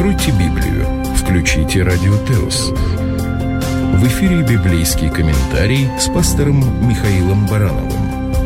Откройте Библию, включите Радио Теос. В эфире библейский комментарий с пастором Михаилом Барановым.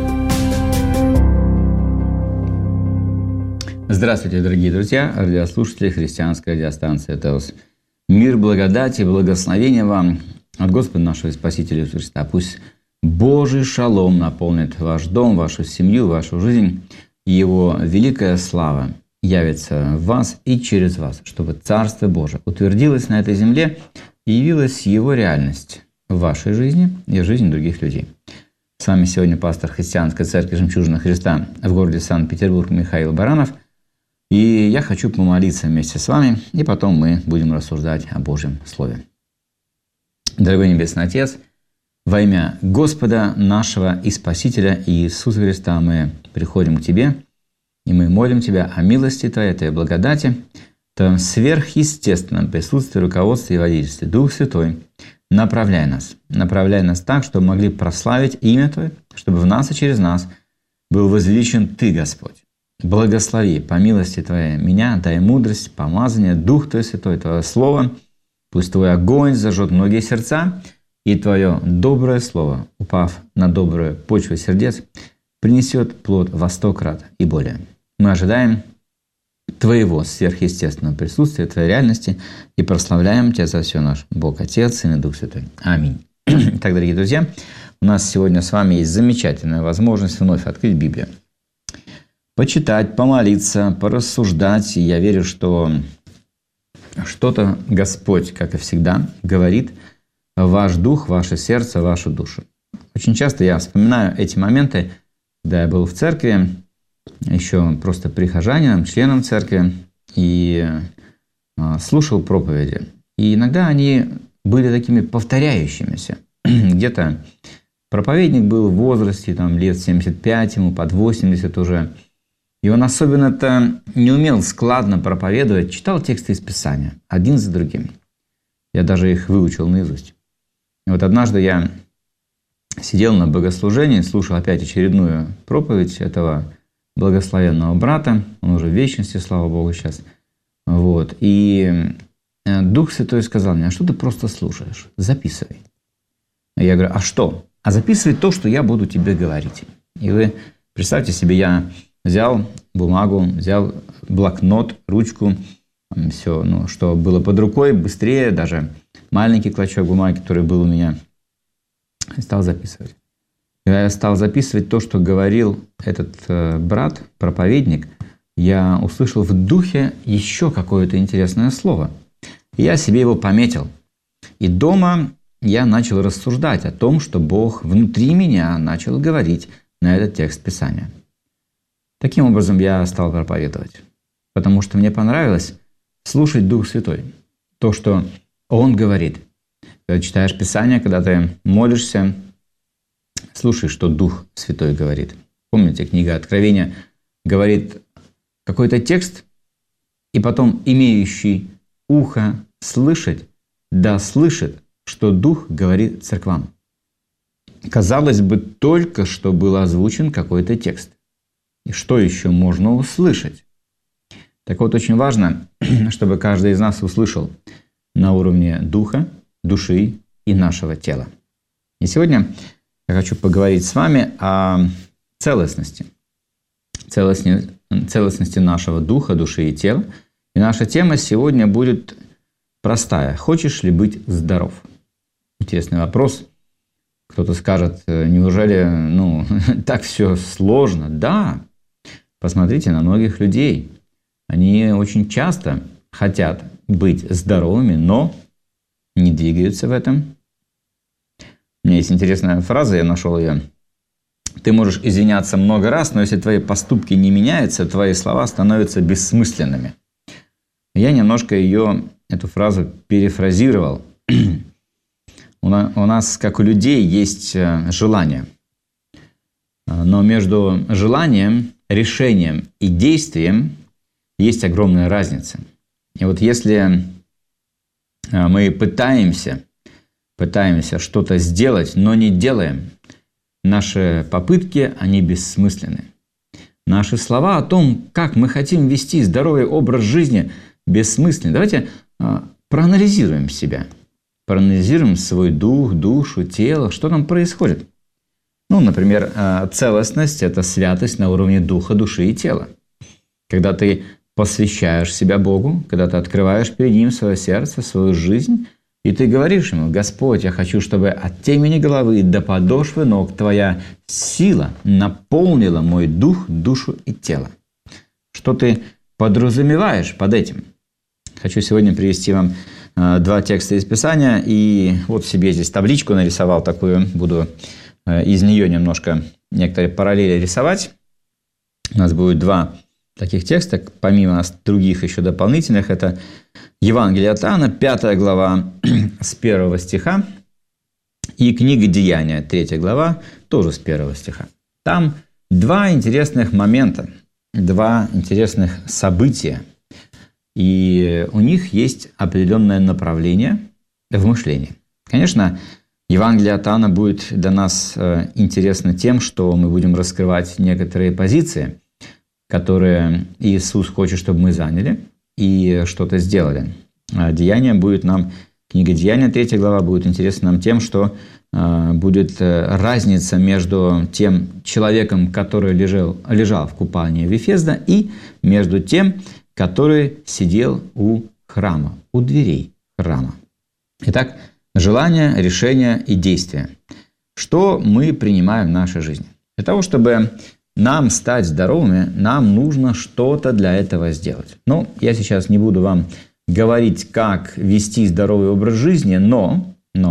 Здравствуйте, дорогие друзья, радиослушатели христианской радиостанции Теос. Мир, благодать и благословение вам от Господа нашего Спасителя Иисуса Христа. Пусть Божий шалом наполнит ваш дом, вашу семью, вашу жизнь, и Его великая слава явится в вас и через вас, чтобы Царство Божие утвердилось на этой земле и явилась Его реальность в вашей жизни и в жизни других людей. С вами сегодня пастор Христианской церкви «Жемчужина Христа» в городе Санкт-Петербург Михаил Баранов. И я хочу помолиться вместе с вами, и потом мы будем рассуждать о Божьем Слове. Дорогой Небесный Отец, во имя Господа нашего и Спасителя Иисуса Христа мы приходим к Тебе, и мы молим Тебя о милости Твоей, Твоей благодати, Твоем сверхъестественном присутствии, руководстве и водительстве. Дух Святой, направляй нас так, чтобы могли прославить имя Твое, чтобы в нас и через нас был возвеличен Ты, Господь. Благослови по милости Твоей меня, дай мудрость, помазание, Дух Твой Святой, Твое Слово. Пусть Твой огонь зажжет многие сердца, и Твое доброе Слово, упав на добрую почву сердец, принесет плод во 100 крат и более. Мы ожидаем Твоего сверхъестественного присутствия, Твоей реальности, и прославляем Тебя за все, наш Бог, Отец, Сын и Дух Святой. Аминь. Итак, дорогие друзья, у нас сегодня с вами есть замечательная возможность вновь открыть Библию. Почитать, помолиться, порассуждать. И я верю, что что-то Господь, как и всегда, говорит в ваш дух, ваше сердце, вашу душу. Очень часто я вспоминаю эти моменты, когда я был в церкви, еще просто прихожанином, членом церкви, и слушал проповеди. И иногда они были такими повторяющимися. Где-то проповедник был в возрасте, лет 75, ему под 80 уже. И он особенно-то не умел складно проповедовать, читал тексты из Писания, один за другим. Я даже их выучил наизусть. И вот однажды я сидел на богослужении, слушал опять очередную проповедь этого благословенного брата. Он уже в вечности, слава Богу, сейчас. И Дух Святой сказал мне: а что ты просто слушаешь? Записывай. Я говорю: а что? А записывай то, что я буду тебе говорить. И вы представьте себе, я взял бумагу, взял блокнот, ручку, все, что было под рукой, быстрее, даже маленький клочок бумаги, который был у меня, и стал записывать. Когда я стал записывать то, что говорил этот брат, проповедник, я услышал в духе еще какое-то интересное слово. И я себе его пометил. И дома я начал рассуждать о том, что Бог внутри меня начал говорить на этот текст Писания. Таким образом, я стал проповедовать, потому что мне понравилось слушать Дух Святой. То, что Он говорит. Когда читаешь Писание, когда ты молишься, слушай, что Дух Святой говорит. Помните, книга Откровения говорит какой-то текст, и потом имеющий ухо слышать, да слышит, что Дух говорит церквам. Казалось бы, только что был озвучен какой-то текст. И что еще можно услышать? Так вот, очень важно, чтобы каждый из нас услышал на уровне духа, души и нашего тела. И сегодня я хочу поговорить с вами о целостности нашего духа, души и тела. И наша тема сегодня будет простая. Хочешь ли быть здоров? Интересный вопрос. Кто-то скажет: неужели так все сложно? Да. Посмотрите на многих людей. Они очень часто хотят быть здоровыми, но не двигаются в этом. У меня есть интересная фраза, я нашел ее. Ты можешь извиняться много раз, но если твои поступки не меняются, твои слова становятся бессмысленными. Я немножко эту фразу перефразировал. У нас, как у людей, есть желание. Но между желанием, решением и действием есть огромная разница. И вот если мы пытаемся что-то сделать, но не делаем, наши попытки, они бессмысленны. Наши слова о том, как мы хотим вести здоровый образ жизни, бессмысленны. Давайте проанализируем себя. Проанализируем свой дух, душу, тело, что там происходит. Ну, например, целостность – это святость на уровне духа, души и тела. Когда ты посвящаешь себя Богу, когда ты открываешь перед Ним свое сердце, свою жизнь, и ты говоришь Ему: «Господь, я хочу, чтобы от темени головы до подошвы ног Твоя сила наполнила мой дух, душу и тело». Что ты подразумеваешь под этим? Хочу сегодня привести вам два текста из Писания, и вот себе здесь табличку нарисовал такую, буду из нее немножко некоторые параллели рисовать. У нас будет два таких текста, помимо других еще дополнительных. Это Евангелие от Иоанна, 5 глава, с 1 стиха, и книга Деяния, 3 глава, тоже с 1 стиха. Там два интересных момента, два интересных события, и у них есть определенное направление в мышлении. Конечно, Евангелие от Иоанна будет для нас интересно тем, что мы будем раскрывать некоторые позиции, которые Иисус хочет, чтобы мы заняли и что-то сделали. Деяние будет нам, книга Деяния, 3 глава, будет интересна нам тем, что будет разница между тем человеком, который лежал в купании Вифезда, и между тем, который сидел у храма, у дверей храма. Итак, желание, решение и действие. Что мы принимаем в нашей жизни? Для того, чтобы нам стать здоровыми, нам нужно что-то для этого сделать. Но я сейчас не буду вам говорить, как вести здоровый образ жизни, но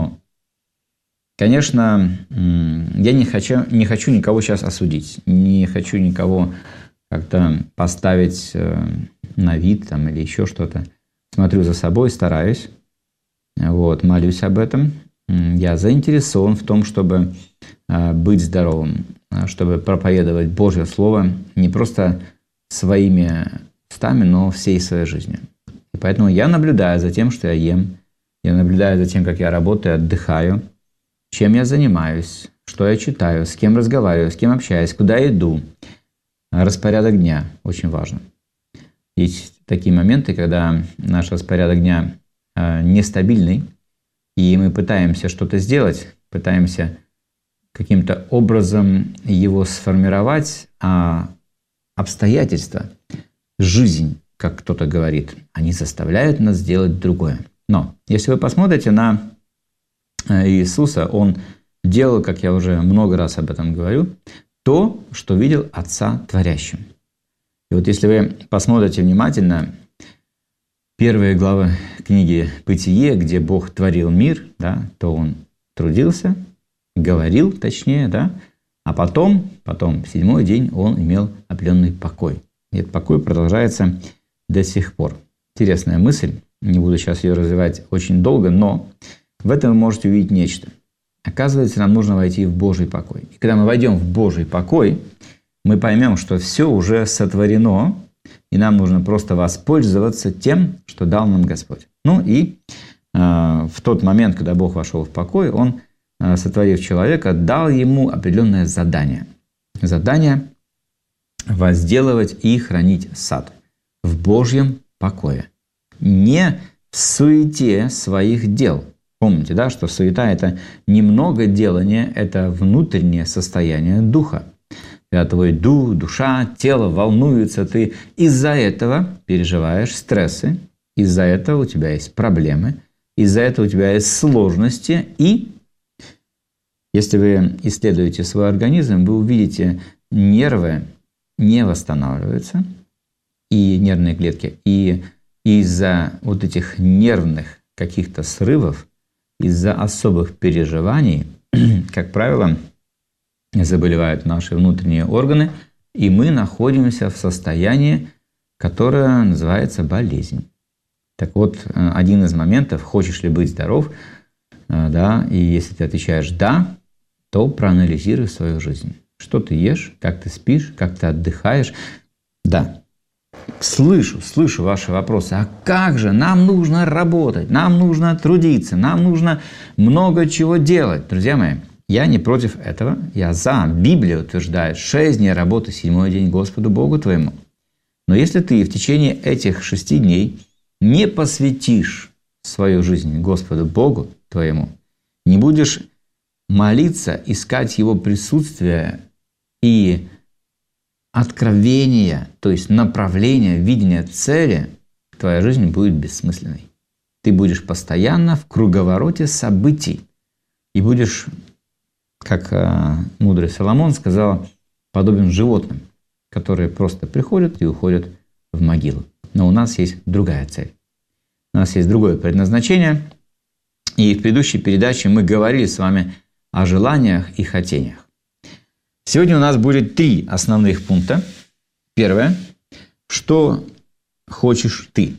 конечно, я не хочу никого сейчас осудить, не хочу никого как-то поставить на вид там, или еще что-то. Смотрю за собой, стараюсь, молюсь об этом. Я заинтересован в том, чтобы быть здоровым, чтобы проповедовать Божье Слово не просто своими устами, но всей своей жизнью. И поэтому я наблюдаю за тем, что я ем, я наблюдаю за тем, как я работаю, отдыхаю, чем я занимаюсь, что я читаю, с кем разговариваю, с кем общаюсь, куда иду. Распорядок дня очень важно. Есть такие моменты, когда наш распорядок дня нестабильный, и мы пытаемся что-то сделать, пытаемся каким-то образом его сформировать, а обстоятельства, жизнь, как кто-то говорит, они заставляют нас делать другое. Но если вы посмотрите на Иисуса, Он делал, как я уже много раз об этом говорю, то, что видел Отца творящим. И вот если вы посмотрите внимательно первые главы книги «Бытие», где Бог творил мир, то Он трудился, говорил точнее, а потом, в седьмой день Он имел определенный покой. И этот покой продолжается до сих пор. Интересная мысль, не буду сейчас ее развивать очень долго, но в этом вы можете увидеть нечто. Оказывается, нам нужно войти в Божий покой. И когда мы войдем в Божий покой, мы поймем, что все уже сотворено, и нам нужно просто воспользоваться тем, что дал нам Господь. В тот момент, когда Бог вошел в покой, Он, сотворив человека, дал ему определенное задание. Задание возделывать и хранить сад в Божьем покое. Не в суете своих дел. Помните, что суета – это немного делания, это внутреннее состояние духа. Когда твой дух, душа, тело волнуются, ты из-за этого переживаешь стрессы, из-за этого у тебя есть проблемы, из-за этого у тебя есть сложности. И если вы исследуете свой организм, вы увидите, нервы не восстанавливаются, и нервные клетки. И из-за вот этих нервных каких-то срывов, из-за особых переживаний, как правило, заболевают наши внутренние органы, и мы находимся в состоянии, которое называется болезнь. Так вот, один из моментов, хочешь ли быть здоров, и если ты отвечаешь «да», то проанализируй свою жизнь. Что ты ешь, как ты спишь, как ты отдыхаешь. Да, слышу ваши вопросы. А как же? Нам нужно работать, нам нужно трудиться, нам нужно много чего делать. Друзья мои, я не против этого, я за. Библия утверждает: 6 дней работы, 7-й день Господу Богу твоему. Но если ты в течение этих 6 дней не посвятишь свою жизнь Господу Богу твоему, не будешь молиться, искать Его присутствие и откровения, то есть направления, видения цели, твоя жизнь будет бессмысленной. Ты будешь постоянно в круговороте событий и будешь, как мудрый Соломон сказал, подобен животным, которые просто приходят и уходят в могилу. Но у нас есть другая цель. У нас есть другое предназначение. И в предыдущей передаче мы говорили с вами о желаниях и хотениях. Сегодня у нас будет 3 основных пункта. Первое. Что хочешь ты?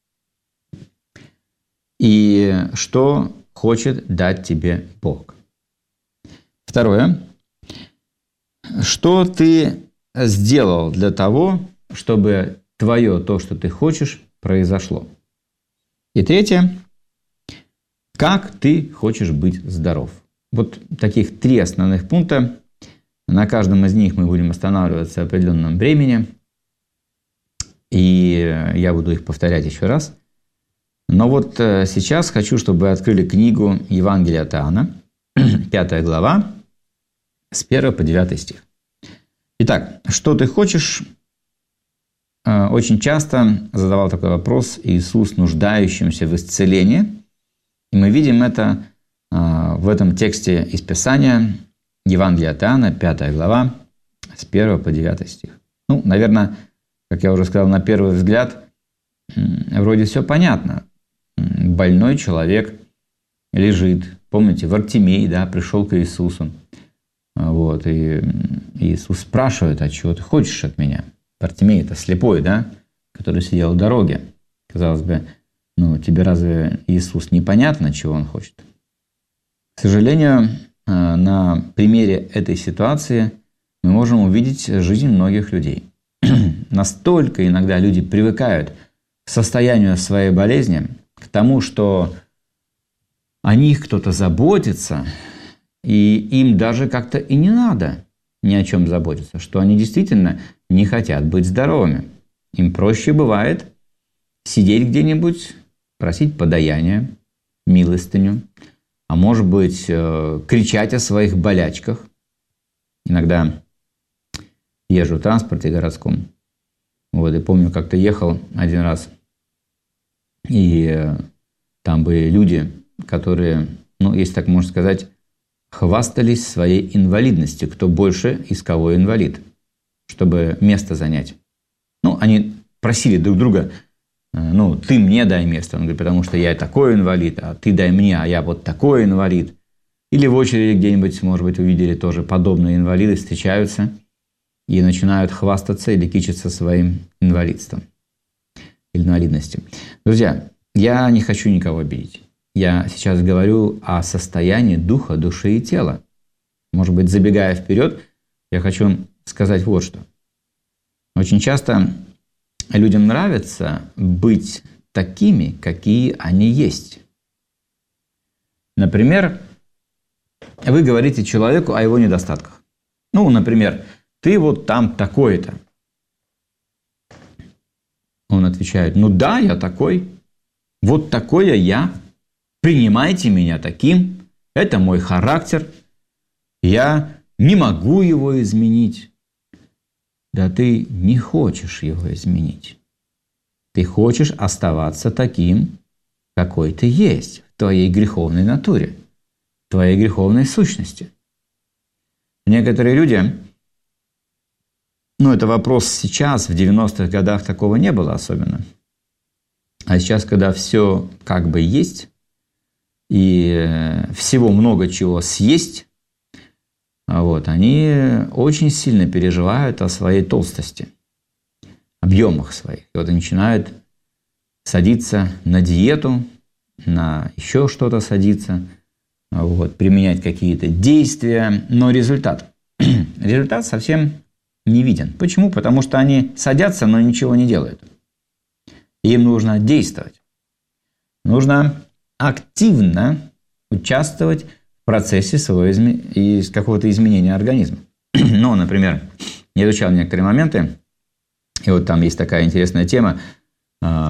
И что хочет дать тебе Бог? Второе. Что ты сделал для того, чтобы твое, то, что ты хочешь, произошло? И третье. Как ты хочешь быть здоров? Вот таких 3 основных пункта. На каждом из них мы будем останавливаться в определенном времени. И я буду их повторять еще раз. Но вот сейчас хочу, чтобы вы открыли книгу Евангелия от Иоанна, 5 глава, с 1 по 9 стих. Итак, что ты хочешь? Очень часто задавал такой вопрос Иисус нуждающимся в исцелении. И мы видим это в этом тексте из Писания, Евангелия от Иоанна, 5 глава, с 1 по 9 стих. Ну, наверное, как я уже сказал, на первый взгляд, вроде все понятно. Больной человек лежит. Помните, Вартимей, да, пришел к Иисусу. Вот, и Иисус спрашивает: а чего ты хочешь от меня? Вартимей – это слепой, да, который сидел у дороги. Казалось бы, тебе разве Иисус непонятно, чего Он хочет? К сожалению, на примере этой ситуации мы можем увидеть жизнь многих людей. Настолько иногда люди привыкают к состоянию своей болезни, к тому, что о них кто-то заботится, и им даже как-то и не надо ни о чем заботиться, что они действительно не хотят быть здоровыми. Им проще бывает сидеть где-нибудь, просить подаяния, милостыню, а может быть, кричать о своих болячках. Иногда езжу в транспорте городском. Вот, и помню, как-то ехал один раз, и там были люди, которые, если так можно сказать, хвастались своей инвалидностью. Кто больше из кого инвалид, чтобы место занять. Они просили друг друга: ты мне дай место. Он говорит: потому что я такой инвалид, а ты дай мне, а я вот такой инвалид. Или в очереди где-нибудь, может быть, увидели тоже подобные инвалиды, встречаются и начинают хвастаться или кичиться своим инвалидством или инвалидностью. Друзья, я не хочу никого обидеть. Я сейчас говорю о состоянии духа, души и тела. Может быть, забегая вперед, я хочу сказать вот что. Очень часто людям нравится быть такими, какие они есть. Например, вы говорите человеку о его недостатках. Например, ты вот там такой-то. Он отвечает: да, я такой. Вот такой я. Принимайте меня таким. Это мой характер. Я не могу его изменить. Да ты не хочешь его изменить. Ты хочешь оставаться таким, какой ты есть, в твоей греховной натуре, в твоей греховной сущности. Некоторые люди, это вопрос сейчас, в 90-х годах такого не было особенно. А сейчас, когда все как бы есть, и всего много чего съесть, они очень сильно переживают о своей толстости, объемах своих. И начинают садиться на диету, на еще что-то садиться, применять какие-то действия, но результат совсем не виден. Почему? Потому что они садятся, но ничего не делают. Им нужно действовать. Нужно активно участвовать в процессе какого-то изменения организма. Например, я изучал некоторые моменты, и там есть такая интересная тема.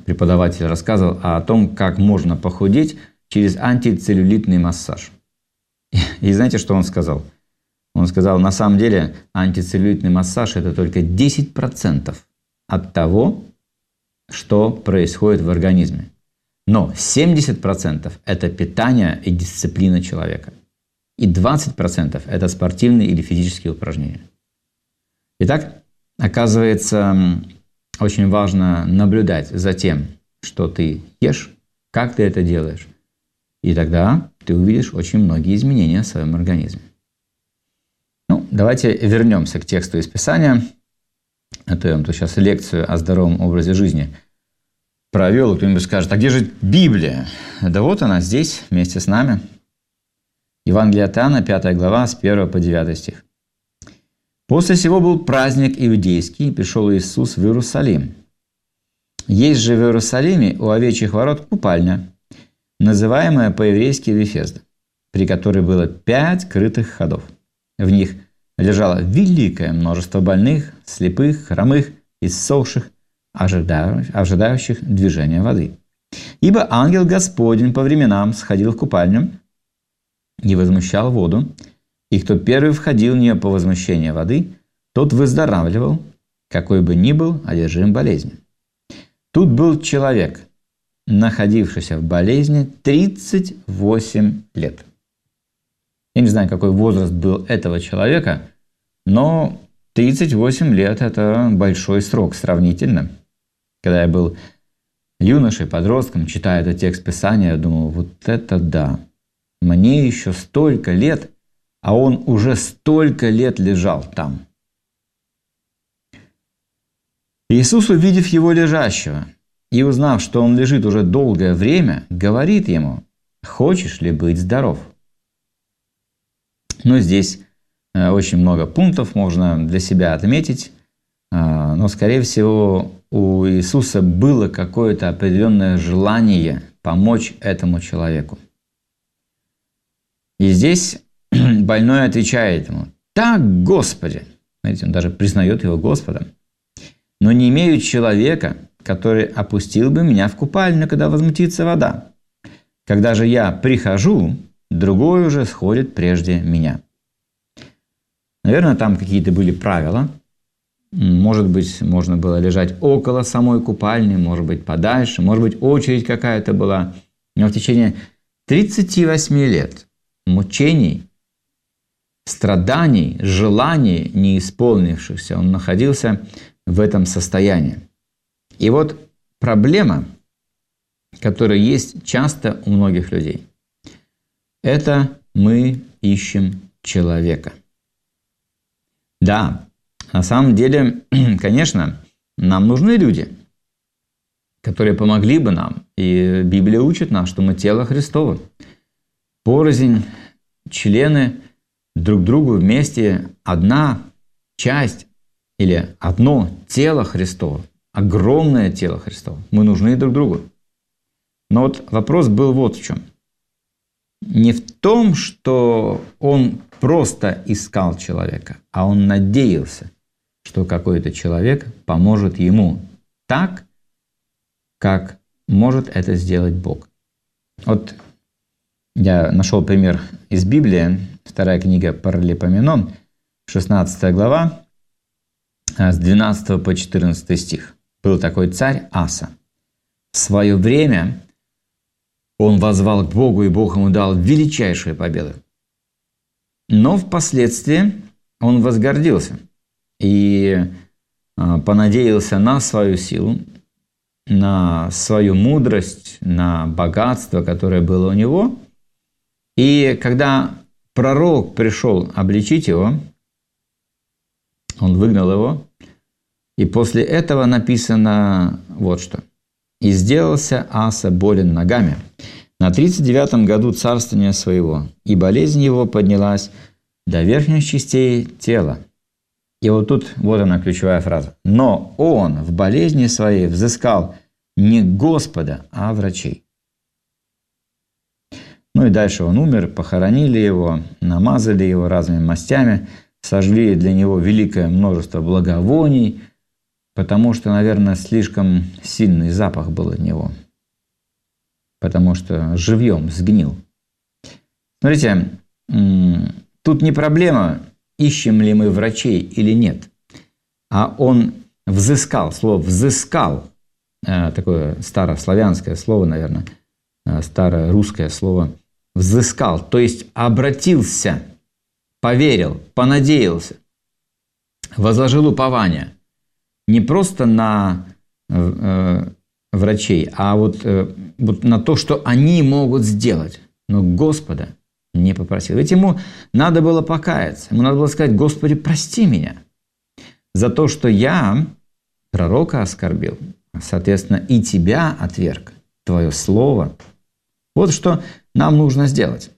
преподаватель рассказывал о том, как можно похудеть через антицеллюлитный массаж. И знаете, что он сказал? Он сказал, на самом деле антицеллюлитный массаж – это только 10% от того, что происходит в организме. Но 70% – это питание и дисциплина человека. И 20% – это спортивные или физические упражнения. Итак, оказывается, очень важно наблюдать за тем, что ты ешь, как ты это делаешь. И тогда ты увидишь очень многие изменения в своем организме. Ну, давайте вернемся к тексту из Писания. А то я вам тут сейчас лекцию о здоровом образе жизни провел, и кто-нибудь скажет, а где же Библия? Да вот она здесь, вместе с нами. Евангелие от Иоанна, 5 глава, с 1 по 9 стих. «После сего был праздник иудейский, и пришел Иисус в Иерусалим. Есть же в Иерусалиме у овечьих ворот купальня, называемая по-еврейски Вифезда, при которой было 5 крытых ходов. В них лежало великое множество больных, слепых, хромых, иссохших, ожидающих движения воды. Ибо ангел Господень по временам сходил в купальню и возмущал воду, и кто первый входил в нее по возмущению воды, тот выздоравливал, какой бы ни был одержим болезнью. Тут был человек, находившийся в болезни 38 лет. Я не знаю, какой возраст был этого человека, но 38 лет – это большой срок сравнительно. Когда я был юношей, подростком, читая этот текст Писания, я думал, вот это да, мне еще столько лет, а он уже столько лет лежал там. Иисус, увидев его лежащего и узнав, что он лежит уже долгое время, говорит ему, «Хочешь ли быть здоров?» Но здесь очень много пунктов можно для себя отметить, но, скорее всего, у Иисуса было какое-то определенное желание помочь этому человеку. И здесь больной отвечает ему, «Так, Господи!» Знаете, он даже признает его Господом. «Но не имею человека, который опустил бы меня в купальню, когда возмутится вода. Когда же я прихожу, другой уже сходит прежде меня». Наверное, там какие-то были правила. Может быть, можно было лежать около самой купальни, может быть, подальше, может быть, очередь какая-то была. Но в течение 38 лет мучений, страданий, желаний не исполнившихся, он находился в этом состоянии. И вот проблема, которая есть часто у многих людей, это мы ищем человека. Да, на самом деле, конечно, нам нужны люди, которые помогли бы нам. И Библия учит нас, что мы тело Христово. Порознь, члены друг другу вместе одна часть или одно тело Христово, огромное тело Христово. Мы нужны друг другу. Но вот вопрос был вот в чем. Не в том, что он просто искал человека, а он надеялся, что какой-то человек поможет ему так, как может это сделать Бог. Вот я нашел пример из Библии, 2 книга Паралипоменон, 16 глава, с 12 по 14 стих. Был такой царь Аса. В свое время он воззвал к Богу, и Бог ему дал величайшие победы. Но впоследствии он возгордился и понадеялся на свою силу, на свою мудрость, на богатство, которое было у него. И когда пророк пришел обличить его, он выгнал его. И после этого написано вот что. «И сделался Аса болен ногами на 39-м году царствования своего, и болезнь его поднялась до верхних частей тела». И вот тут, вот она ключевая фраза. «Но он в болезни своей взыскал не Господа, а врачей». Ну и дальше он умер, похоронили его, намазали его разными мастями, сожгли для него великое множество благовоний, потому что, наверное, слишком сильный запах был от него, потому что живьем сгнил. Смотрите, тут не проблема, ищем ли мы врачей или нет, а он взыскал, слово «взыскал», такое старославянское слово, наверное, старое русское слово «взыскал», то есть обратился, поверил, понадеялся, возложил упование не просто на врачей, а вот на то, что они могут сделать, но Господа не попросил. Ведь ему надо было покаяться, ему надо было сказать: «Господи, прости меня за то, что я пророка оскорбил, соответственно, и тебя отверг, твое слово». Вот что нам нужно сделать.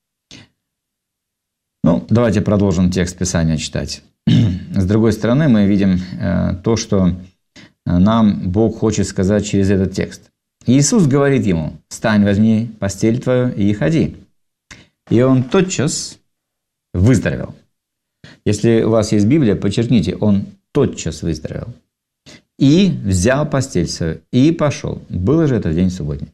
Ну, давайте продолжим текст Писания читать. С другой стороны, мы видим то, что нам Бог хочет сказать через этот текст. Иисус говорит ему: «Встань, возьми постель твою и ходи». И он тотчас выздоровел. Если у вас есть Библия, подчеркните: он тотчас выздоровел. И взял постель свою, и пошел. Было же это в день субботний.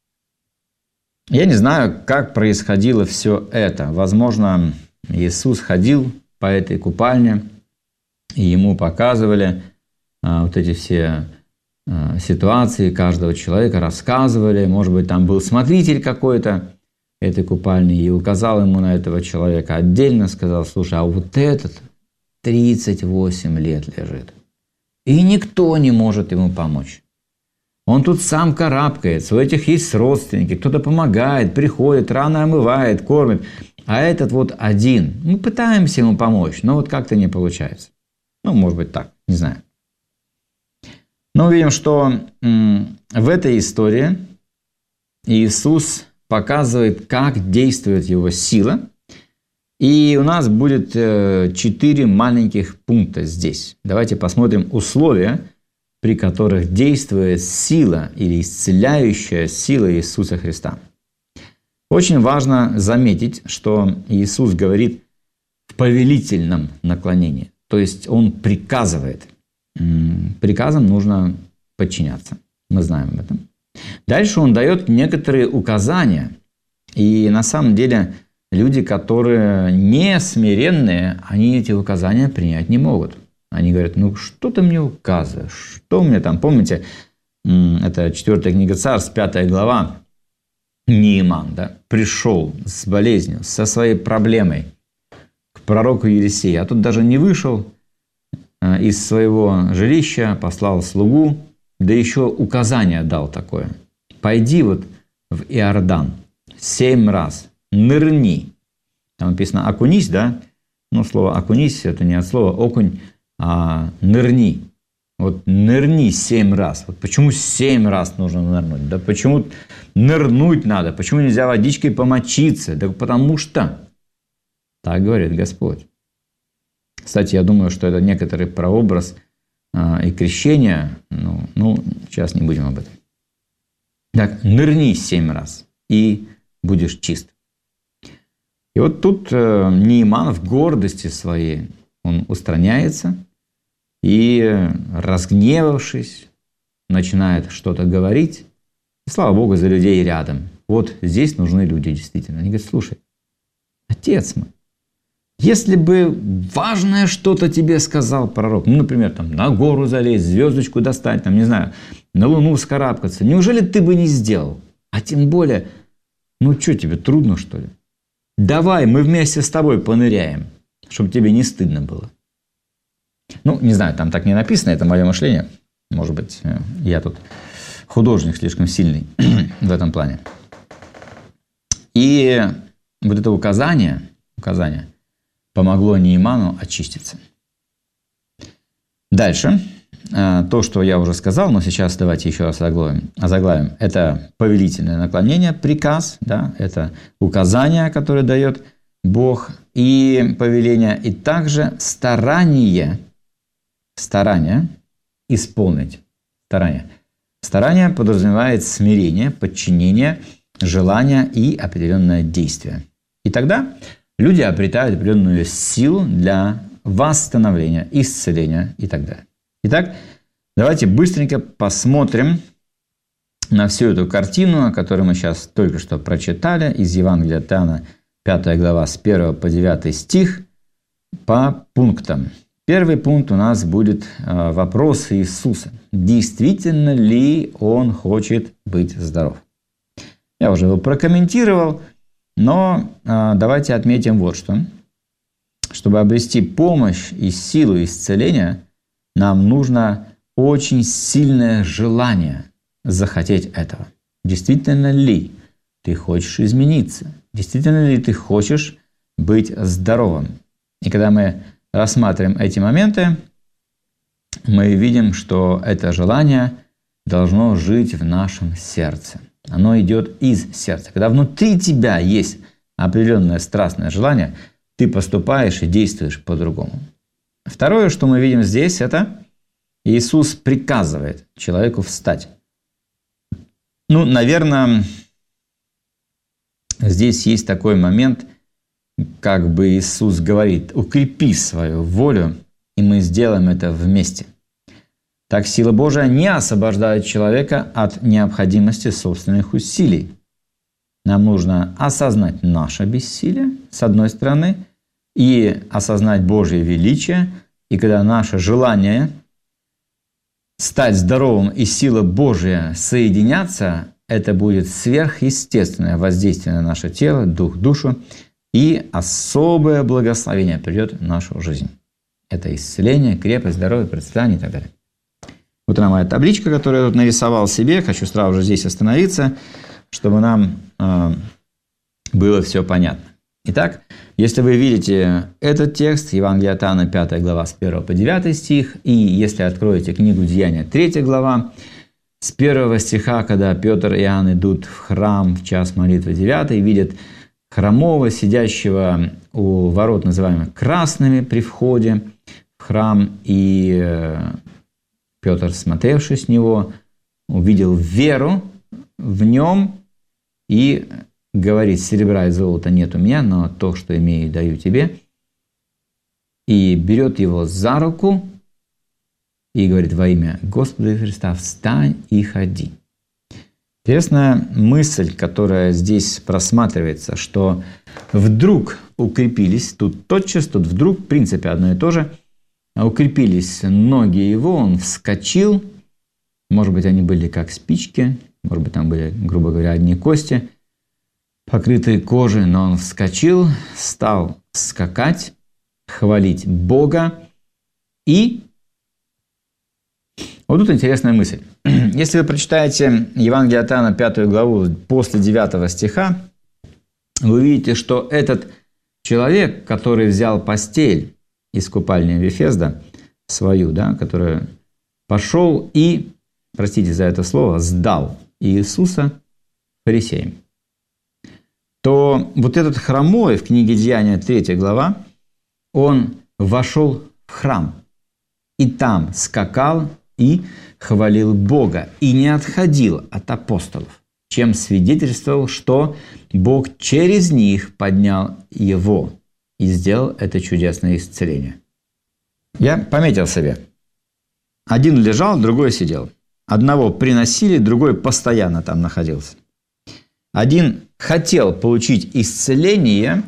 Я не знаю, как происходило все это. Возможно, Иисус ходил по этой купальне, и ему показывали вот эти все ситуации каждого человека, рассказывали. Может быть, там был смотритель какой-то этой купальни и указал ему на этого человека отдельно, сказал: «Слушай, а вот этот 38 лет лежит, и никто не может ему помочь. Он тут сам карабкается, у этих есть родственники, кто-то помогает, приходит, рано омывает, кормит. А этот вот один. Мы пытаемся ему помочь, но вот как-то не получается». Ну, может быть, так, не знаю. Но видим, что в этой истории Иисус показывает, как действует его сила. И у нас будет 4 маленьких пункта здесь. Давайте посмотрим условия, при которых действует сила или исцеляющая сила Иисуса Христа. Очень важно заметить, что Иисус говорит в повелительном наклонении. То есть Он приказывает. Приказам нужно подчиняться. Мы знаем об этом. Дальше Он дает некоторые указания. И на самом деле люди, которые не смиренные, они эти указания принять не могут. Они говорят: ну что ты мне указываешь? Что мне там? Помните, это 4 книга Царств, 5 глава. Нееман, да, пришел с болезнью, со своей проблемой к пророку Елисею. А тут даже не вышел из своего жилища, послал слугу, да еще указание дал такое: пойди вот в Иордан 7 раз, нырни. Там написано окунись, да? Ну, слово окунись — это не от слова окунь, а нырни. Вот нырни 7 раз. Вот почему 7 раз нужно нырнуть? Да почему нырнуть надо? Почему нельзя водичкой помочиться? Да потому что так говорит Господь. Кстати, я думаю, что это некоторый прообраз и крещения. Ну, сейчас не будем об этом. Так, нырни 7 раз, и будешь чист. И вот тут Нееман в гордости своей, он устраняется и, разгневавшись, начинает что-то говорить. И слава Богу за людей рядом. Вот здесь нужны люди действительно. Они говорят: слушай, отец мой, если бы важное что-то тебе сказал пророк, ну, например, там, на гору залезть, звездочку достать, там, не знаю, на луну вскарабкаться, неужели ты бы не сделал? А тем более, ну что тебе, трудно что ли? Давай, мы вместе с тобой поныряем, чтобы тебе не стыдно было. Ну, не знаю, там так не написано, это мое мышление. Может быть, я тут художник слишком сильный в этом плане. И вот это указание помогло Нееману очиститься. Дальше. То, что я уже сказал, но сейчас давайте еще раз озаглавим. Это повелительное наклонение, приказ, да, это указание, которое дает Бог, и повеление, и также старание исполнить. Старание подразумевает смирение, подчинение, желание и определенное действие. И тогда люди обретают определенную силу для восстановления, исцеления и так далее. Итак, Давайте быстренько посмотрим на всю эту картину, которую мы сейчас только что прочитали из Евангелия от Иоанна, 5 глава, с 1 по 9 стих, по пунктам. Первый пункт у нас будет вопрос Иисуса. Действительно ли Он хочет быть здоров? Я уже его прокомментировал, но давайте отметим вот что. Чтобы обрести помощь и силу исцеления, нам нужно очень сильное желание захотеть этого. Действительно ли ты хочешь измениться? Действительно ли ты хочешь быть здоровым? И когда мы рассматриваем эти моменты, мы видим, что это желание должно жить в нашем сердце. Оно идет из сердца. Когда внутри тебя есть определенное страстное желание, ты поступаешь и действуешь по-другому. Второе, что мы видим здесь, это Иисус приказывает человеку встать. Наверное, здесь есть такой момент, как бы Иисус говорит: укрепи свою волю, и мы сделаем это вместе. Так сила Божия не освобождает человека от необходимости собственных усилий. Нам нужно осознать наше бессилие, с одной стороны, и осознать Божье величие. И когда наше желание стать здоровым и сила Божия соединятся, это будет сверхъестественное воздействие на наше тело, дух, душу, и особое благословение придет в нашу жизнь. Это исцеление, крепость, здоровье, процветание и так далее. Вот она моя табличка, которую я тут нарисовал себе. Хочу сразу же здесь остановиться, чтобы нам было все понятно. Итак, если вы видите этот текст, Евангелие от Иоанна, 5 глава, с 1 по 9 стих, и если откроете книгу Деяния, 3 глава, с 1 стиха, когда Петр и Иоанн идут в храм в час молитвы 9, видят хромого, сидящего у ворот, называемых красными, при входе в храм, и Петр, смотревший с него, увидел веру в нем и говорит: серебра и золота нет у меня, но то, что имею, даю тебе. И берет его за руку и говорит: во имя Господа Иисуса Христа встань и ходи. Интересная мысль, которая здесь просматривается, что вдруг укрепились, тут тотчас, тут вдруг, в принципе, одно и то же, укрепились ноги его, он вскочил, может быть, они были как спички, может быть, там были, грубо говоря, одни кости, покрытые кожей, но он вскочил, стал скакать, хвалить Бога. И вот тут интересная мысль. Если вы прочитаете Евангелие от Иоанна, 5 главу, после 9 стиха, вы увидите, что этот человек, который взял постель из купальни Вифезда, свою, который пошел и, простите за это слово, сдал Иисуса фарисеям, то вот этот хромой в книге Деяния, 3 глава, он вошел в храм и там скакал и хвалил Бога, и не отходил от апостолов, чем свидетельствовал, что Бог через них поднял его и сделал это чудесное исцеление. Я пометил себе. Один лежал, другой сидел. Одного приносили, другой постоянно там находился. Один хотел получить исцеление,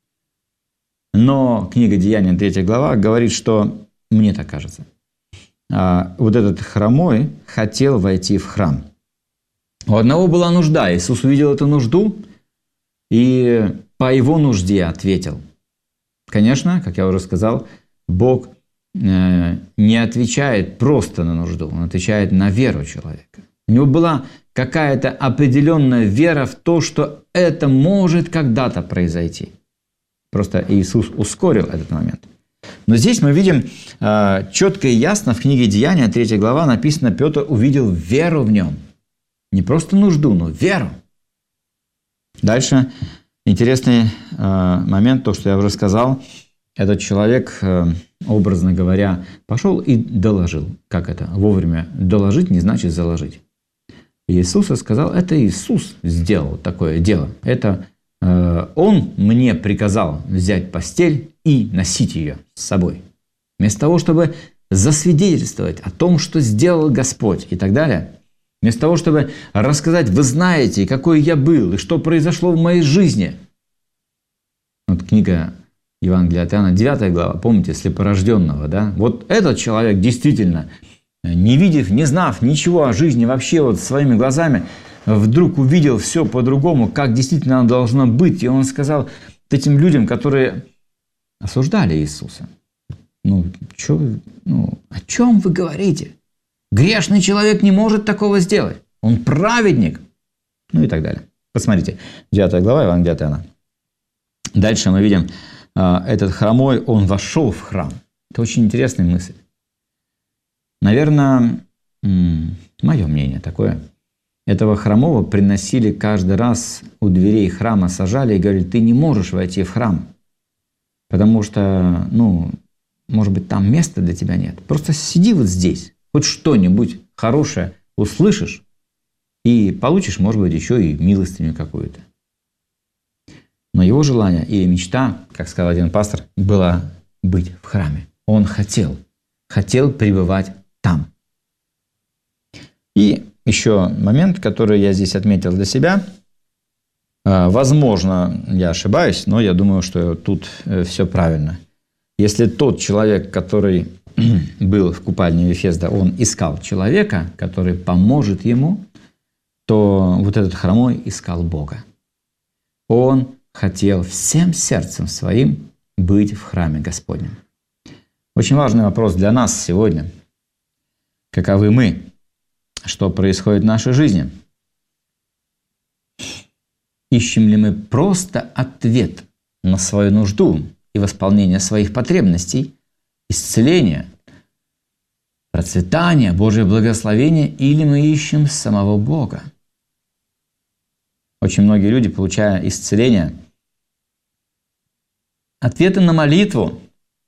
но книга Деяния, 3 глава, говорит, что, мне так кажется, вот этот хромой хотел войти в храм. У одного была нужда. Иисус увидел эту нужду и по его нужде ответил. Конечно, как я уже сказал, Бог не отвечает просто на нужду, Он отвечает на веру человека. У него была какая-то определенная вера в то, что это может когда-то произойти. Просто Иисус ускорил этот момент. Но здесь мы видим четко и ясно в книге Деяния, 3 глава, написано: Петр увидел веру в нем. Не просто нужду, но веру. Дальше интересный момент, то, что я уже сказал. Этот человек, образно говоря, пошел и доложил. Как это? Вовремя доложить не значит заложить. Иисус сказал: это Иисус сделал такое дело. Это Он мне приказал взять постель и носить ее с собой. Вместо того, чтобы засвидетельствовать о том, что сделал Господь и так далее, вместо того, чтобы рассказать: вы знаете, какой я был, и что произошло в моей жизни. Вот книга Евангелия от Иоанна, 9 глава, помните, слепорожденного, да? Вот этот человек действительно, не видев, не знав ничего о жизни вообще вот своими глазами, вдруг увидел все по-другому, как действительно оно должно быть. И он сказал этим людям, которые осуждали Иисуса: о чем вы говорите? Грешный человек не может такого сделать. Он праведник. И так далее. Посмотрите, 9 глава Евангелия от Иоанна. Дальше мы видим, этот хромой, он вошел в храм. Это очень интересная мысль. Наверное, мое мнение такое. Этого хромого приносили каждый раз у дверей храма, сажали и говорили: ты не можешь войти в храм, потому что, может быть, там места для тебя нет. Просто сиди вот здесь, хоть что-нибудь хорошее услышишь и получишь, может быть, еще и милостыню какую-то. Но его желание или мечта, как сказал один пастор, было быть в храме. Он хотел пребывать там. И еще момент, который я здесь отметил для себя. Возможно, я ошибаюсь, но я думаю, что тут все правильно. Если тот человек, который был в купальне Вифезда, он искал человека, который поможет ему, то вот этот хромой искал Бога. Он хотел всем сердцем своим быть в храме Господнем. Очень важный вопрос для нас сегодня. Каковы мы? Что происходит в нашей жизни? Ищем ли мы просто ответ на свою нужду и восполнение своих потребностей, исцеление, процветание, Божье благословение, или мы ищем самого Бога? Очень многие люди, получая исцеление, ответы на молитву,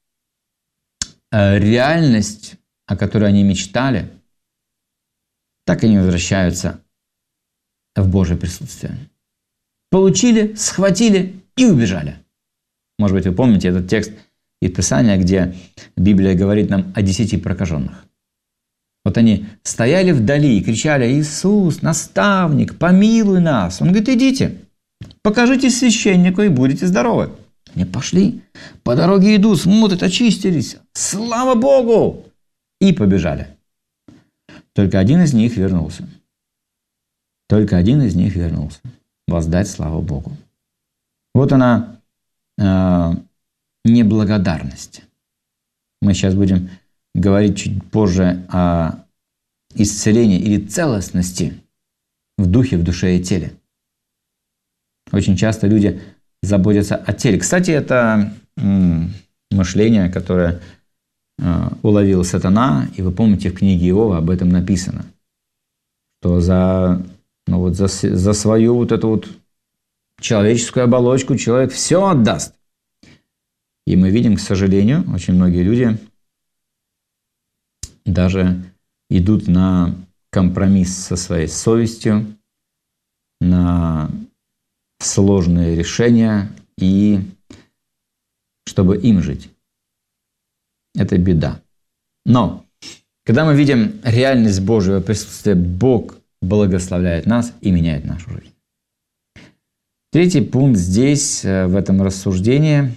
реальность, о которой они мечтали, так и не возвращаются в Божье присутствие. Получили, схватили и убежали. Может быть, вы помните этот текст из Писания, где Библия говорит нам о 10 прокаженных. Вот они стояли вдали и кричали: Иисус, наставник, помилуй нас. Он говорит: идите, покажитесь священнику и будете здоровы. Они пошли, по дороге идут, смотрят, очистились. Слава Богу! И побежали. Только один из них вернулся. Воздать славу Богу. Вот она, неблагодарность. Мы сейчас будем говорить чуть позже о исцелении или целостности в духе, в душе и теле. Очень часто люди заботятся о теле. Кстати, это мышление, которое уловил сатана, и вы помните, в книге Иова об этом написано, что за свою вот эту вот человеческую оболочку человек все отдаст. И мы видим, к сожалению, очень многие люди даже идут на компромисс со своей совестью, на сложные решения, и чтобы им жить. Это беда. Но когда мы видим реальность Божьего присутствия, Бог благословляет нас и меняет нашу жизнь. Третий пункт здесь, в этом рассуждении,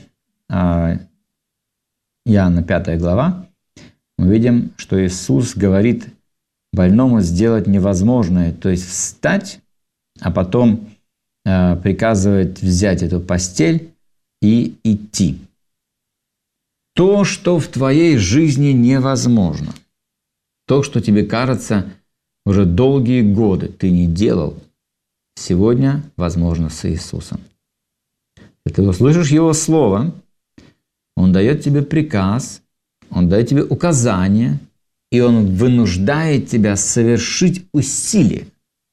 Иоанна 5 глава, мы видим, что Иисус говорит больному сделать невозможное, то есть встать, а потом приказывает взять эту постель и идти. То, что в твоей жизни невозможно, то, что тебе кажется уже долгие годы ты не делал, сегодня возможно с Иисусом. Если ты услышишь Его Слово, Он дает тебе приказ, Он дает тебе указания, и Он вынуждает тебя совершить усилие.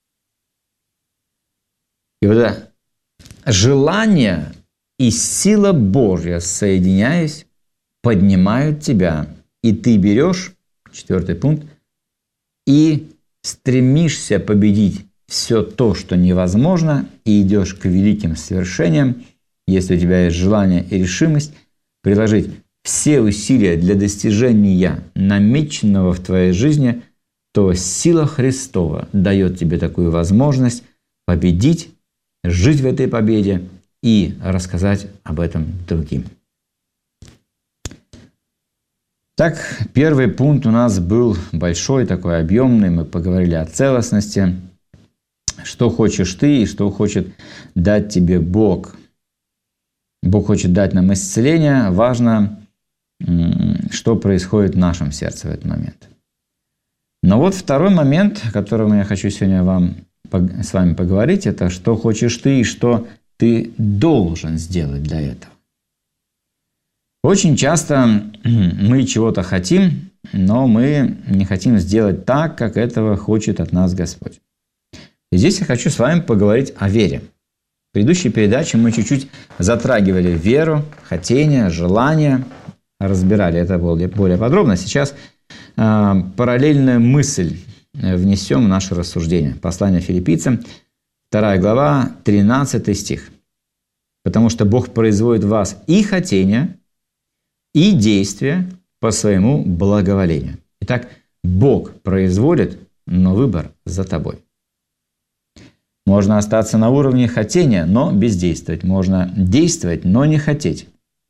И вот это желание и сила Божья, соединяясь, поднимают тебя, и ты берешь, 4 пункт, и стремишься победить все то, что невозможно, и идешь к великим свершениям, если у тебя есть желание и решимость приложить все усилия для достижения намеченного в твоей жизни, то сила Христова дает тебе такую возможность победить, жить в этой победе и рассказать об этом другим. Так, первый пункт у нас был большой, такой объемный. Мы поговорили о целостности. Что хочешь ты и что хочет дать тебе Бог. Бог хочет дать нам исцеление. Важно, что происходит в нашем сердце в этот момент. Но вот второй момент, о котором я хочу сегодня с вами поговорить, это что хочешь ты и что ты должен сделать для этого. Очень часто мы чего-то хотим, но мы не хотим сделать так, как этого хочет от нас Господь. И здесь я хочу с вами поговорить о вере. В предыдущей передаче мы чуть-чуть затрагивали веру, хотение, желание, разбирали это более подробно. Сейчас параллельную мысль внесем в наше рассуждение. Послание Филиппийцам, 2 глава, 13 стих. «Потому что Бог производит в вас и хотение, и действия по своему благоволению». Итак, Бог производит, но выбор за тобой. Можно остаться на уровне хотения, но бездействовать. Можно действовать, но не хотеть.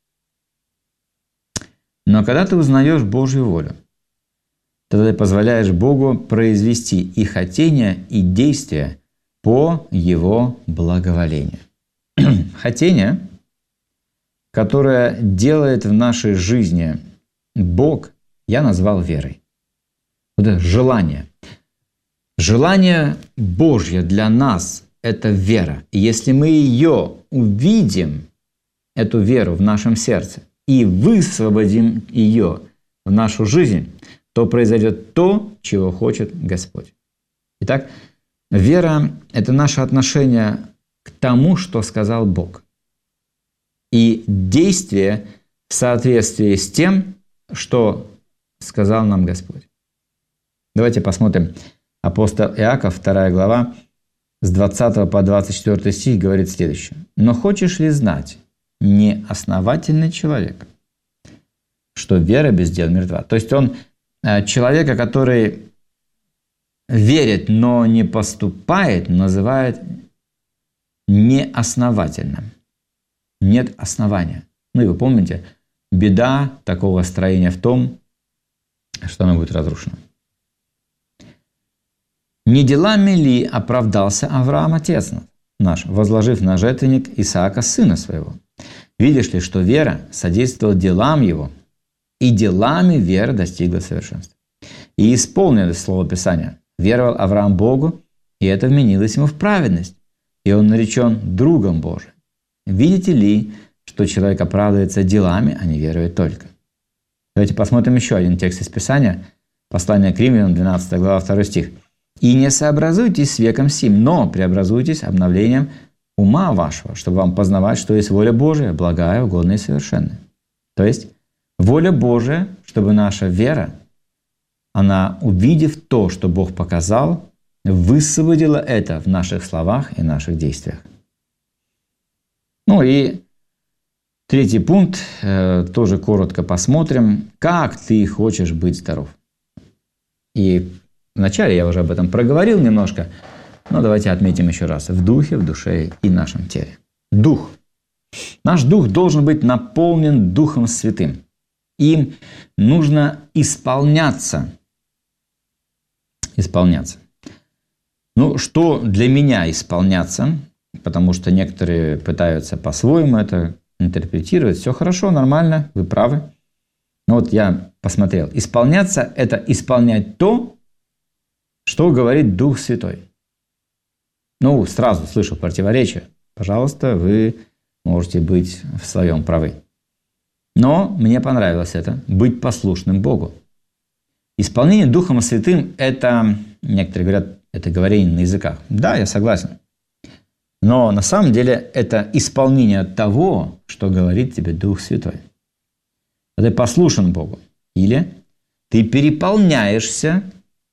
Но когда ты узнаешь Божью волю, тогда ты позволяешь Богу произвести и хотение, и действия по Его благоволению. Хотение, которое делает в нашей жизни Бог, я назвал верой. Вот это желание. Желание Божье для нас – это вера. И если мы ее увидим, эту веру в нашем сердце, и высвободим ее в нашу жизнь, то произойдет то, чего хочет Господь. Итак, вера – это наше отношение к тому, что сказал Бог. И действие в соответствии с тем, что сказал нам Господь. Давайте посмотрим. Апостол Иаков, 2 глава, с 20 по 24 стих говорит следующее. «Но хочешь ли знать, неосновательный человек, что вера без дел мертва?» То есть он человека, который верит, но не поступает, называет неосновательным. Нет основания. Ну и вы помните, беда такого строения в том, что оно будет разрушено. «Не делами ли оправдался Авраам, отец наш, возложив на жертвенник Исаака, сына своего? Видишь ли, что вера содействовала делам его, и делами вера достигла совершенства. И исполнилось слово Писания. Веровал Авраам Богу, и это вменилось ему в праведность, и он наречен другом Божиим. Видите ли, что человек оправдывается делами, а не верует только?» Давайте посмотрим еще один текст из Писания. Послание к Римлянам, 12 глава, 2 стих. «И не сообразуйтесь с веком сим, но преобразуйтесь обновлением ума вашего, чтобы вам познавать, что есть воля Божия, благая, угодная и совершенная». То есть, воля Божия, чтобы наша вера, она, увидев то, что Бог показал, высвободила это в наших словах и наших действиях. Ну и третий пункт, тоже коротко посмотрим. Как ты хочешь быть здоров? И вначале я уже об этом проговорил немножко, но давайте отметим еще раз. В духе, в душе и нашем теле. Дух. Наш дух должен быть наполнен Духом Святым. Им нужно исполняться. Исполняться. Ну, что для меня исполняться? Потому что некоторые пытаются по-своему это интерпретировать. Все хорошо, нормально, вы правы. Но вот я посмотрел. Исполняться – это исполнять то, что говорит Дух Святой. Ну, сразу слышу противоречие. Пожалуйста, вы можете быть в своем правы. Но мне понравилось это – быть послушным Богу. Исполнение Духом Святым – это, некоторые говорят, это говорение на языках. Да, я согласен. Но на самом деле это исполнение того, что говорит тебе Дух Святой. Ты послушен Богу. Или ты переполняешься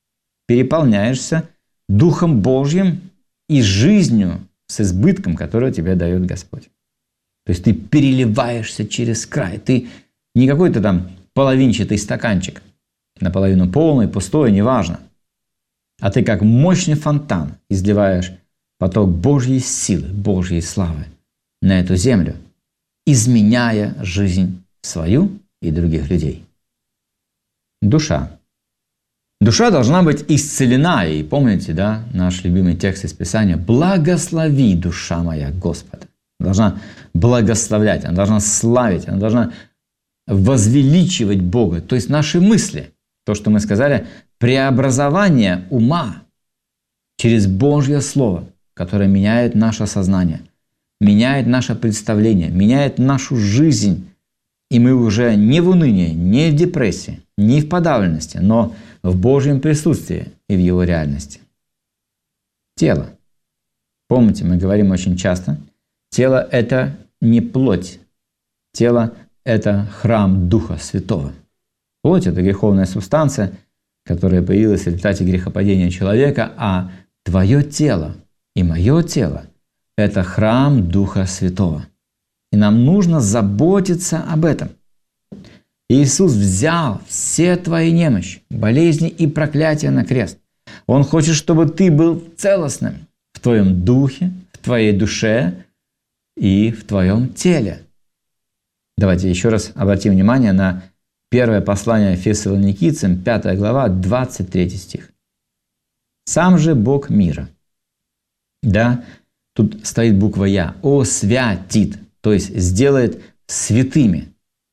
Духом Божьим и жизнью с избытком, которую тебе дает Господь. То есть ты переливаешься через край. Ты Не какой-то там половинчатый стаканчик, наполовину полный, пустой, неважно. А ты как мощный фонтан изливаешь поток Божьей силы, Божьей славы на эту землю, изменяя жизнь свою и других людей. Душа. Душа должна быть исцелена. И помните, да, наш любимый текст из Писания: «Благослови, душа моя, Господа». Она должна благословлять, она должна славить, она должна возвеличивать Бога. То есть наши мысли, то, что мы сказали, преобразование ума через Божье Слово, которое меняет наше сознание, меняет наше представление, меняет нашу жизнь. И мы уже не в унынии, не в депрессии, не в подавленности, но в Божьем присутствии и в Его реальности. Тело. Помните, мы говорим очень часто, тело – это не плоть. Тело – это храм Духа Святого. Плоть – это греховная субстанция, которая появилась в результате грехопадения человека, а твое тело и мое тело – это храм Духа Святого. И нам нужно заботиться об этом. Иисус взял все твои немощи, болезни и проклятия на крест. Он хочет, чтобы ты был целостным в твоем духе, в твоей душе и в твоем теле. Давайте еще раз обратим внимание на первое послание Фессалоникийцам, 5 глава, 23 стих. «Сам же Бог мира». Да, тут стоит буква «Я». «Освятит», то есть сделает святыми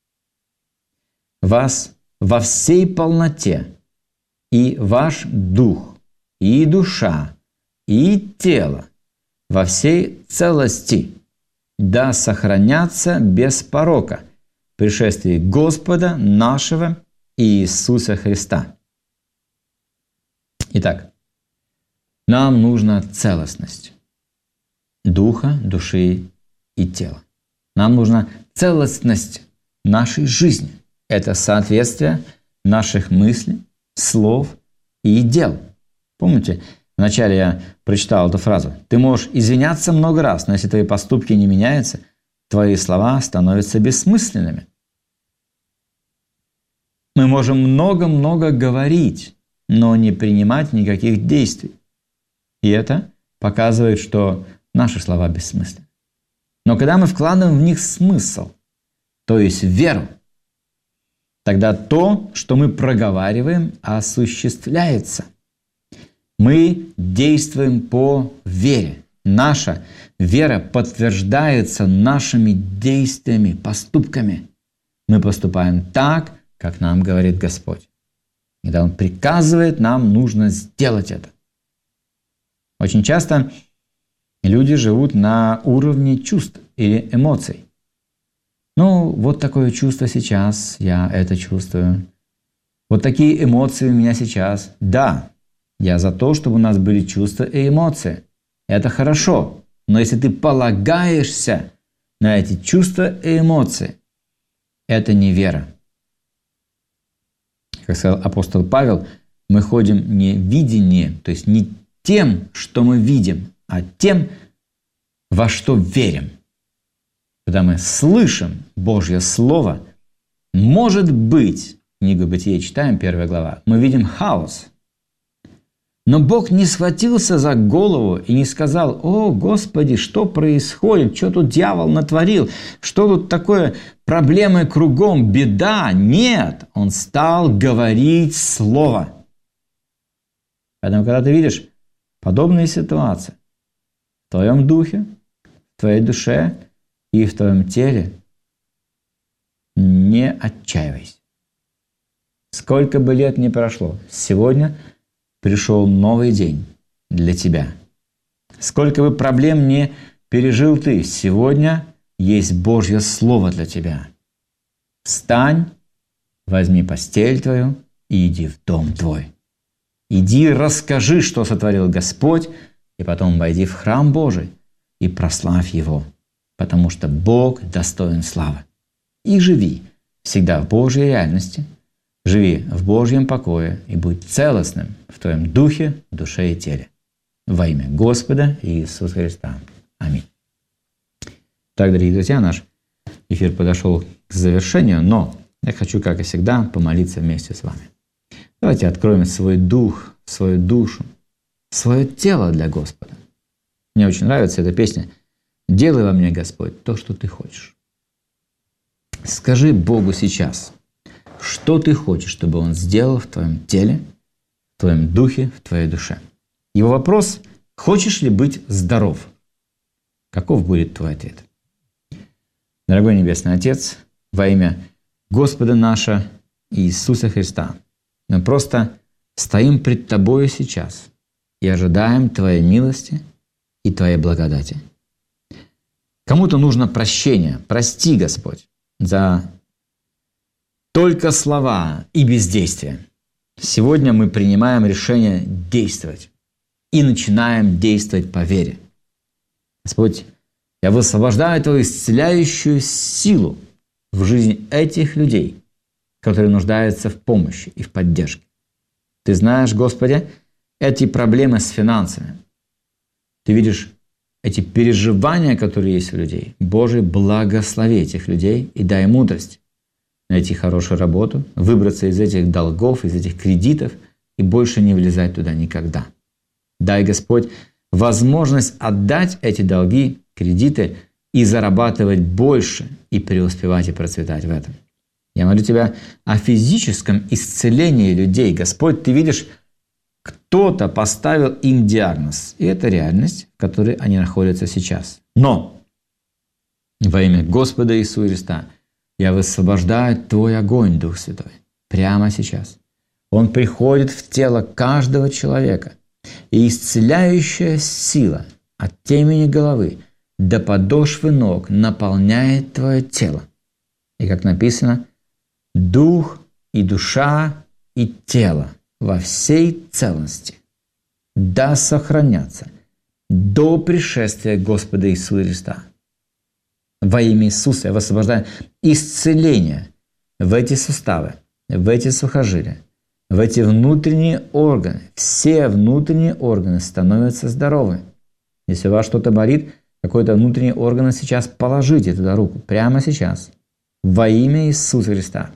вас во всей полноте, и ваш дух, и душа, и тело во всей целости, да сохранятся без порока в пришествии Господа нашего Иисуса Христа. Итак, нам нужна целостность духа, души и тела. Нам нужна целостность нашей жизни. Это соответствие наших мыслей, слов и дел. Помните, вначале я прочитал эту фразу. Ты можешь извиняться много раз, но если твои поступки не меняются, твои слова становятся бессмысленными. Мы можем много-много говорить, но не принимать никаких действий. И это показывает, что наши слова бессмысленны. Но когда мы вкладываем в них смысл, то есть веру, тогда то, что мы проговариваем, осуществляется. Мы действуем по вере. Наша вера подтверждается нашими действиями, поступками. Мы поступаем так, как нам говорит Господь. Когда Он приказывает, нам нужно сделать это. Очень часто люди живут на уровне чувств или эмоций. Ну, вот такое чувство сейчас, я это чувствую. Вот такие эмоции у меня сейчас. Да, я за то, чтобы у нас были чувства и эмоции. Это хорошо. Но если ты полагаешься на эти чувства и эмоции, это не вера. Как сказал апостол Павел, мы ходим не в видении, то есть не тем, что мы видим, а тем, во что верим. Когда мы слышим Божье Слово, может быть, книгу Бытия читаем, 1 глава, мы видим хаос. Но Бог не схватился за голову и не сказал: «О, Господи, что происходит? Что тут дьявол натворил? Что тут такое? Проблемы кругом, беда?» Нет, Он стал говорить Слово. Поэтому, когда ты видишь подобные ситуации в твоем духе, в твоей душе и в твоем теле, не отчаивайся. Сколько бы лет ни прошло, сегодня пришел новый день для тебя. Сколько бы проблем не пережил ты, сегодня есть Божье Слово для тебя. Встань, возьми постель твою и иди в дом твой. Иди, расскажи, что сотворил Господь, и потом войди в храм Божий и прославь Его, потому что Бог достоин славы. И живи всегда в Божьей реальности, живи в Божьем покое и будь целостным в твоем духе, душе и теле. Во имя Господа Иисуса Христа. Аминь. Так, дорогие друзья, наш эфир подошел к завершению, но я хочу, как и всегда, помолиться вместе с вами. Давайте откроем свой дух, свою душу, свое тело для Господа. Мне очень нравится эта песня «Делай во мне, Господь, то, что Ты хочешь». Скажи Богу сейчас, что Ты хочешь, чтобы Он сделал в твоем теле, в твоем духе, в твоей душе. Его вопрос – хочешь ли быть здоров? Каков будет твой ответ? Дорогой Небесный Отец, во имя Господа нашего Иисуса Христа, мы просто стоим пред Тобою сейчас и ожидаем Твоей милости и Твоей благодати. Кому-то нужно прощение. Прости, Господь, за только слова и бездействие. Сегодня мы принимаем решение действовать и начинаем действовать по вере. Господь, я высвобождаю Твою исцеляющую силу в жизнь этих людей, которые нуждаются в помощи и в поддержке. Ты знаешь, Господи, эти проблемы с финансами. Ты видишь эти переживания, которые есть у людей. Боже, благослови этих людей и дай мудрость найти хорошую работу, выбраться из этих долгов, из этих кредитов и больше не влезать туда никогда. Дай, Господь, возможность отдать эти долги, кредиты и зарабатывать больше и преуспевать и процветать в этом. Я молю Тебя о физическом исцелении людей. Господь, Ты видишь, кто-то поставил им диагноз. И это реальность, в которой они находятся сейчас. Но во имя Господа Иисуса Христа я высвобождаю Твой огонь, Дух Святой, прямо сейчас. Он приходит в тело каждого человека. И исцеляющая сила от темени головы до подошвы ног наполняет твое тело. И как написано, дух и душа и тело во всей целости да сохранятся до пришествия Господа Иисуса Христа. Во имя Иисуса я высвобождаю исцеление в эти суставы, в эти сухожилия, в эти внутренние органы. Все внутренние органы становятся здоровы. Если у вас что-то болит, какой-то внутренний орган сейчас положите туда руку, прямо сейчас. Во имя Иисуса Христа.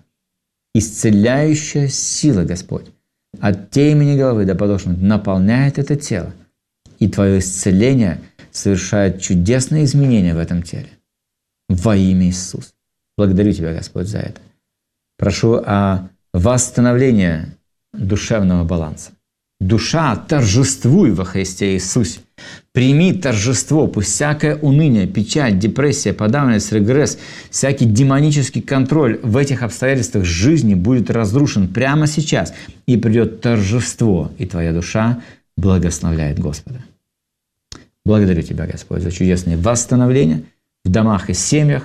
Исцеляющая сила, Господь, от темени головы до подошвы наполняет это тело. И Твое исцеление совершает чудесные изменения в этом теле. Во имя Иисуса. Благодарю Тебя, Господь, за это. Прошу о восстановлении душевного баланса. Душа, торжествуй во Христе Иисусе. Прими торжество, пусть всякое уныние, печаль, депрессия, подавленность, регресс, всякий демонический контроль в этих обстоятельствах жизни будет разрушен прямо сейчас, и придет торжество, и твоя душа благословляет Господа. Благодарю Тебя, Господь, за чудесные восстановления в домах и семьях,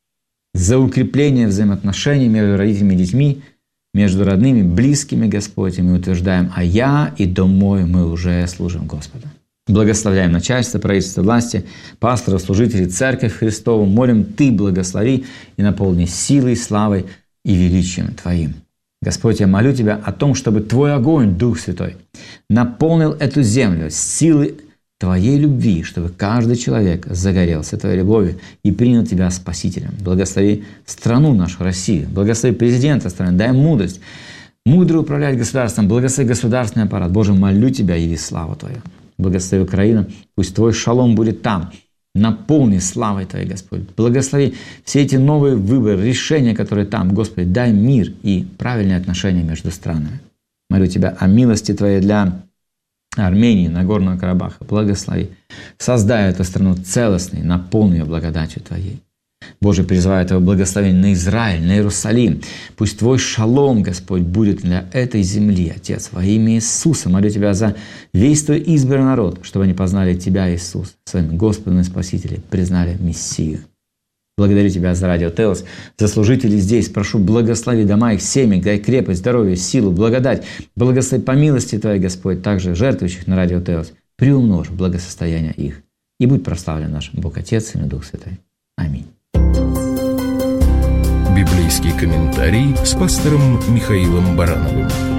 за укрепление взаимоотношений между родителями и детьми, между родными, близкими, Господь, и мы утверждаем, а я и дом мой, мы уже служим Господу. Благословляем начальство, правительство, власти, пасторов, служителей, церковь Христову. Молим, Ты благослови и наполни силой, славой и величием Твоим. Господь, я молю Тебя о том, чтобы Твой огонь, Дух Святой, наполнил эту землю силой Твоей любви, чтобы каждый человек загорелся Твоей любовью и принял Тебя Спасителем. Благослови страну нашу, Россию. Благослови президента страны, дай мудрость. Мудро управлять государством, благослови государственный аппарат. Боже, молю Тебя, яви славу Твою. Благослови Украину, пусть Твой шалом будет там. Наполни славой Твоей, Господь. Благослови все эти новые выборы, решения, которые там. Господи, дай мир и правильные отношения между странами. Молю Тебя о милости Твоей для Армении, Нагорного Карабаха. Благослови. Создай эту страну целостной, наполни ее благодатью Твоей. Боже, призываю Твое благословение на Израиль, на Иерусалим. Пусть Твой шалом, Господь, будет для этой земли, Отец, во имя Иисуса. Молю Тебя за весь Твой избранный народ, чтобы они познали Тебя, Иисус, своим Господом и Спасителем, признали Мессию. Благодарю Тебя за Радио Теос, за служителей здесь. Прошу, благослови дома их, семьи, дай крепость, здоровье, силу, благодать. Благослови по милости Твоей, Господь, также жертвующих на Радио Теос. Приумножь благосостояние их. И будь прославлен наш Бог Отец и Дух Святой. Аминь. Библейский комментарий с пастором Михаилом Барановым.